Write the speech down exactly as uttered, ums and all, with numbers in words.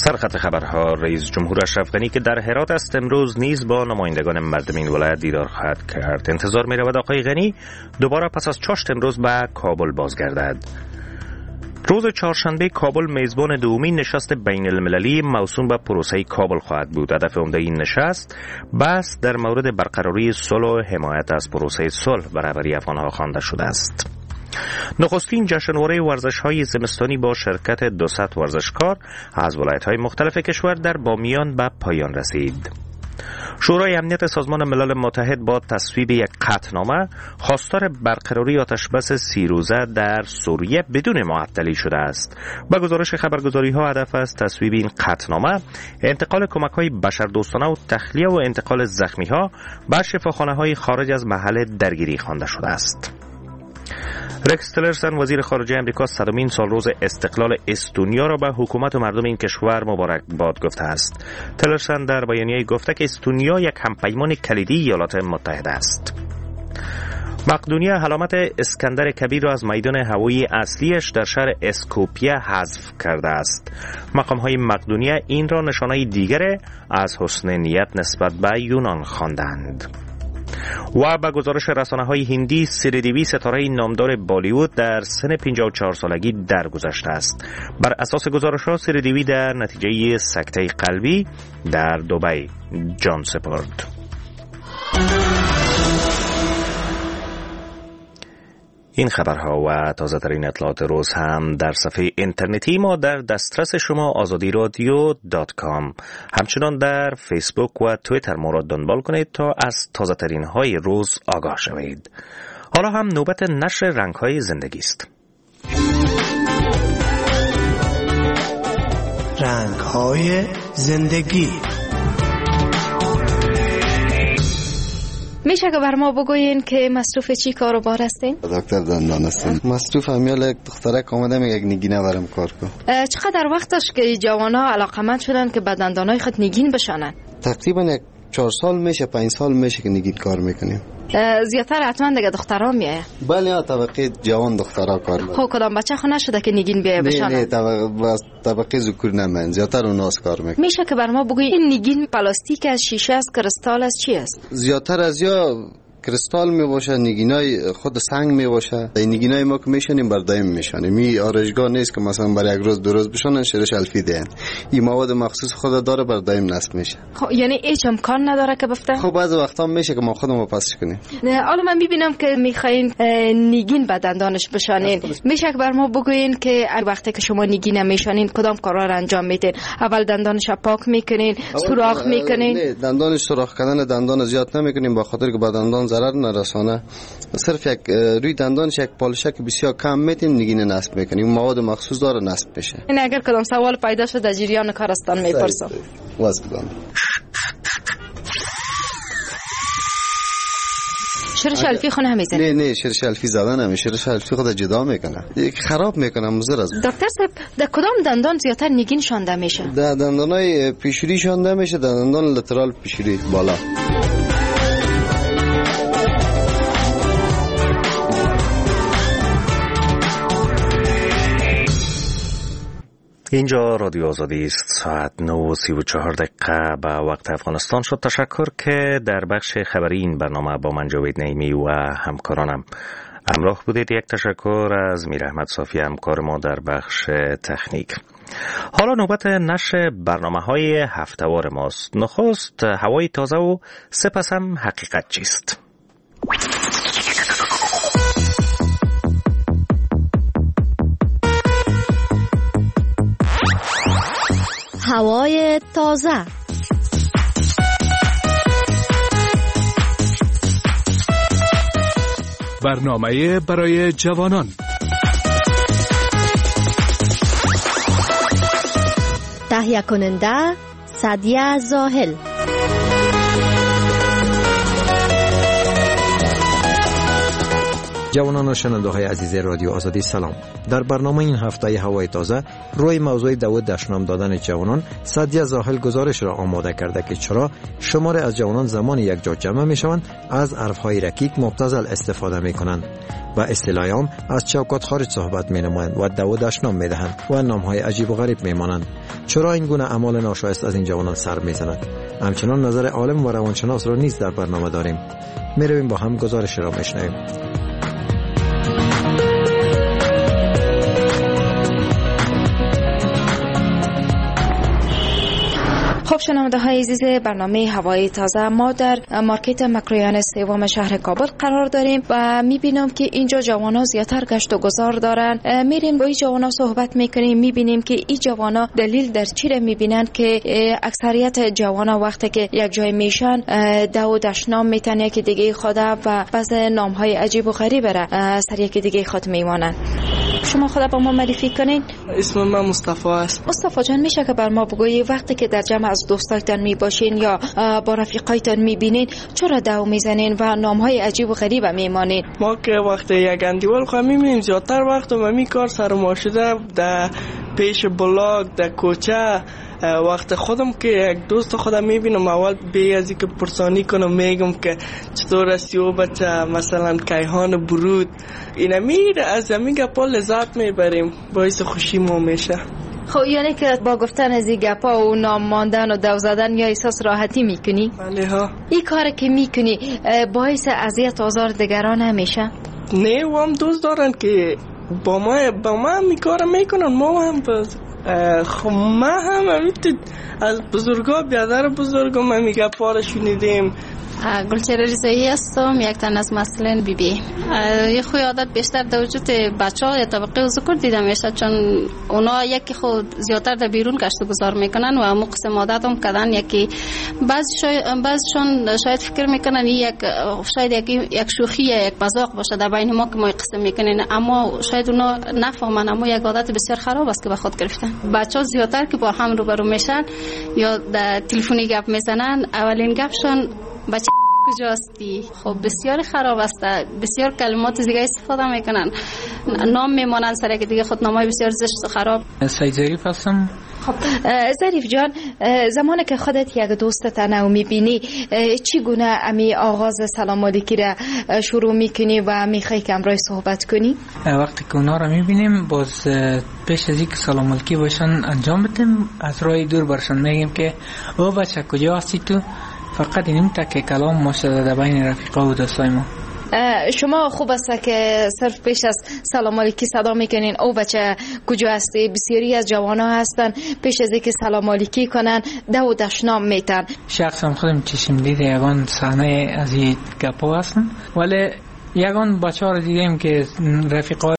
سرخط خبرها: رئیس جمهور اشرف غنی که در هرات است امروز نیز با نمایندگان مردم این ولایت دیدار خواهد کرد. انتظار می رود آقای غنی دوباره پس از چاشت امروز به کابل بازگردد. روز چهارشنبه کابل میزبان دومین نشست بین المللی موسوم به پروسه کابل خواهد بود. هدف عمده این نشست بحث در مورد برقراری صلح و حمایت از پروسه صلح برابری افغانها خوانده شده است. نخستین جشنواره ورزش‌های زمستانی با شرکت دویست ورزشکار از ولایت‌های مختلف کشور در بامیان به پایان رسید. شورای امنیت سازمان ملل متحد با تصویب یک قطعنامه خواستار برقراری آتشبس سی روزه در سوریه بدون معطلی شده است. با گزارش خبرگزاری‌ها هدف از تصویب این قطعنامه انتقال کمک‌های بشردوستانه و تخلیه و انتقال زخمی‌ها به شفاخانه‌های خارج از محل درگیری خوانده شده است. رکس تیلرسن وزیر خارجه امریکا صدمین سال روز استقلال استونیا را به حکومت و مردم این کشور مبارکباد گفته است. تیلرسن در بیانیه گفته که استونیا یک همپیمان کلیدی ایالات متحده است. مقدونیه علامت اسکندر کبیر را از میدان هوایی اصلیش در شهر اسکوپیه حذف کرده است. مقام‌های مقدونیه این را نشانه دیگر از حسن نیت نسبت به یونان خواندند. و به گزارش رسانه‌های هندی سریدیوی ستاره نامدار بالیوود در سن پنجاه و چهار سالگی درگذشته است. بر اساس گزارش‌ها سریدیوی در نتیجه سکته قلبی در دبی جان سپرد. این خبرها و تازه ترین اطلاعات روز هم در صفحه اینترنتی ما در دسترس شما آزادی رادیو دات کام. همچنان در فیسبوک و توییتر ما را دنبال کنید تا از تازه ترین های روز آگاه شوید. حالا هم نوبت نشر رنگ های زندگی است. رنگ های زندگی. میشه که بر ما بگوین که مصروف چی کار و بار هستین؟ دکتر دندان هستم. مصروف همیال یک دخترک آمده میگه یک نگینه برام کار کن. چقدر وقتش که جوان‌ها علاقمند شدن که به دندانای خود نگین بشانن؟ تقریبا یک چهار سال میشه، پنج سال میشه که نگین کار میکنیم. زیادتر حتما دیگه دخترها میایه؟ بله، طبقه جوان دخترها کار میکنه. خب کدام بچه خو نشده که نگین بیایه بشانن؟ نه نه، طبقه طبقه ذکور نمن، زیادتر اوناس کار میکنه. میشه که بر ما بگوی این نگین پلاستیک از شیشه است، کریستال است، چی است؟ زیادتر از یا کریستال می باشه، نگینای خود سنگ می باشه. این نگینای ما که میشنیم بر دایم میشنیم. می آرایشگاه نیست که مثلا برای یک روز دو روز بشونن شرش الفی دهن. این مواد مخصوص خود داره بر دایم نصب میشه. خب یعنی هیچ امکان نداره که بفته؟ خب بعضی وقتا میشه که ما خودمون پسش کنیم. نه حالا من میبینم که میخواین نگین به دندانش بشانین. میشه که بر ما بگوین که وقتی که شما نگین میشانین کدام کارا رو انجام میدین؟ اول دندانش پاک میکنین، سوراخ میکنین؟ نه، دندانش سوراخ کردن دندان زیاد نمیکنیم، به خاطر که به دندان ضرر نرسانه. صرف یک روی دندانش یک پالشک بسیار کم میتیم نگین نصب میکنیم. مواد مخصوص داره نصب بشه. این اگر کدام سوال پیدا شد در جریان کارستان میپرسم. واسه بدم. شرش الفی خونه همیزه؟ نه نه، شرش الفی زدن نمیشه. شرش الفی خود جدا میکنه، یک خراب میکنه، مضر است. دکتر صاحب در کدام دندان زیادتر نگین شانده میشه؟ در دندانای پیشوری شانده میشه، در دندان لترال پیشوری بالا. اینجا رادیو آزادی است. ساعت نه و سی و چهار دقیقه به وقت افغانستان شد. تشکر که در بخش خبری این برنامه با من جاوید نعیمی و همکارانم همراه بودید. یک تشکر از میر احمد صافی همکار ما در بخش تکنیک. حالا نوبت نشر برنامه‌های هفته‌وار ماست. نخست هوای تازه و سپس هم حقیقت چیست. هوای تازه. برنامه برای جوانان. تهیه کننده سعدیه زاهل. جوانان و شنونده های عزیز رادیو آزادی سلام. در برنامه این هفته هوای تازه روی موضوع داود دشنام دادن جوانان، سعدیه زاهل گزارش را آماده کرده که چرا شمار از جوانان زمان یک جا جمع می شوند از حرفهای رکیک مبتذل استفاده می کنند و اصطلاحاً از چوکات خارج صحبت می نمایند و داود دشنام می دهند و نامهای عجیب و غریب می مانند. چرا این گونه اعمال ناشایست از این جوانان سر می زند؟ همچنان نظر عالم و روانشناس را نیز در برنامه داریم. می رویم با هم گزارش را میشنویم. خب شنونده های عزیز برنامه هوای تازه، ما در مارکت مکرویان سوم شهر کابل قرار داریم و میبینم که اینجا جوانا زیادتر گشت و گذار دارن. میریم با این جوانا صحبت میکنیم، میبینیم که این جوانا دلیل در چی را میبینن که اکثریت جوانا وقتی که یک جای میشن داود دشنام میتن یکی دیگه خدا و بعض نام های عجیب و غریب را سر یکی دیگه خود میمانن. شما خدا با ما معرفی کنین؟ اسم من مصطفی است. مصطفی جان، میشه که بر ما بگویی وقتی که در جمع از دوستایتان میباشین یا با رفیقایتان میبینین چرا داو میزنین و نامهای عجیب و غریب میمانین؟ ما که وقتی یک اندیوال خواهیم میبینیم زیادتر وقت و می کار سر ما شده در پیش بلاک در کوچه. وقت خودم که یک دوست خودم میبینم اول بی از اینکه پرسانی کنم میگم که چطور است و بچه مثلا کیهان برود اینا میره از همین گپا لذت میبریم، باعث خوشی ما میشه. خب یعنی که با گفتن از این گپا و نام ماندن و دو زدن یا احساس راحتی میکنی؟ بله ها. این کار که میکنی باعث اذیت و آزار دیگران نمیشه؟ نه، و هم دوست دارن که با ما با ما هم کار میکنن، ما هم باز خب ما هم همیتید از بزرگا بیادر بزرگا ما میگه پاره شنیدیم. گلچهره رضایی هستم، یک تن از مسئله بی بی. یه خوی عادت بیشتر در وجود بچه ها یا طبقه و ذکر دیده میشه، چون اونا یکی خود زیادتر در بیرون گشت و گذار میکنن و همون قسم عادت هم کردن. یکی بعض شاید بعضشون شاید فکر میکنن یک شاید یک یک شوخی یک مذاق باشه در بین ما که ما قسم میکنین، اما شاید اونا نفهمن اما یک عادت بسیار خراب است که به خود گرفتن. بچه ها زیادتر که با هم روبرو میشن یا در تلفنی گپ میزنن، اولین گپشون بچه کجاستی؟ خب بسیار خراب است، بسیار کلمات دیگه استفاده میکنن، نام میمانن سر که دیگه خود نامای بسیار زشت و خراب. سید ظریف هستم. خب ظریف جان، زمانی که خودت یک دوستت نو میبینی چی گونه امی آغاز سلام علیکی را شروع میکنی و میخوای که امروز صحبت کنی؟ وقتی که اونا را میبینیم باز پیش از اینکه سلام علیکی باشن انجام بدیم از راه دور برشان میگیم که او بچه کجا هستی تو؟ فقط اینیم تا که کلام ما شده در بین رفیقا و دوستای ما. شما خوب است که صرف پیش از سلام علیکی صدا میکنین او بچه کجا هستی؟ بسیاری از جوانا هستن پیش از اینکه سلام علیکی کنن داود دشنام میتن. شخصا خودم چشم دید یگان صحنه از این گپا هستن، ولی یگان بچه ها رو دیدیم که رفیقا